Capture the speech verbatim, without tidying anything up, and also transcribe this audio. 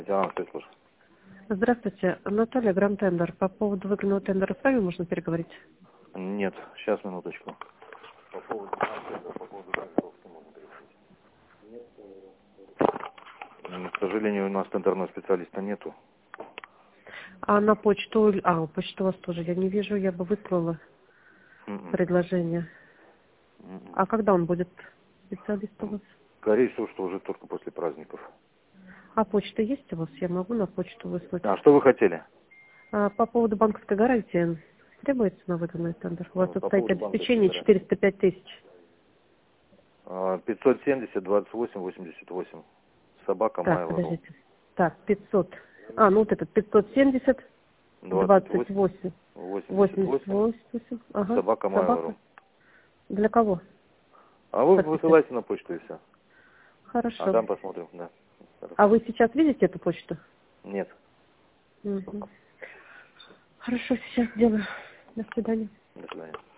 А, ты слушай. Здравствуйте, Наталья, Гранд-тендер. По поводу выигранного тендера с вами можно переговорить? Нет, сейчас, минуточку. По поводу Гранд-тендера, по поводу Гранд-тендера можно переговорить. К сожалению, у нас тендерного специалиста нету. А на почту... А, почту у вас тоже я не вижу, я бы выслала Mm-mm. предложение. Mm-mm. А когда он будет, специалист у вас? Скорее всего, что уже только после праздников. А почта есть у вас? Я могу на почту выслать. А что вы хотели? А, по поводу банковской гарантии требуется на выигранный тендер? У вас Ну, тут по стоит поводу банковской обеспечение гарантии. четыреста пять тысяч. пятьсот семьдесят двадцать восемь восемьдесят восемь. Собака Так, Mail.ru. подождите. Так, пятьсот. А, ну вот этот пятьсот семьдесят двадцать двадцать восемь восемь восемьдесят восемьдесят восемь. восемь. Ага, Собака собака. Mail.ru. Для кого? А вы Подписать. высылайте на почту и все. А Хорошо. там посмотрим, да. А Хорошо. вы сейчас видите эту почту? Нет. Угу. Хорошо, сейчас сделаю. До свидания. До свидания.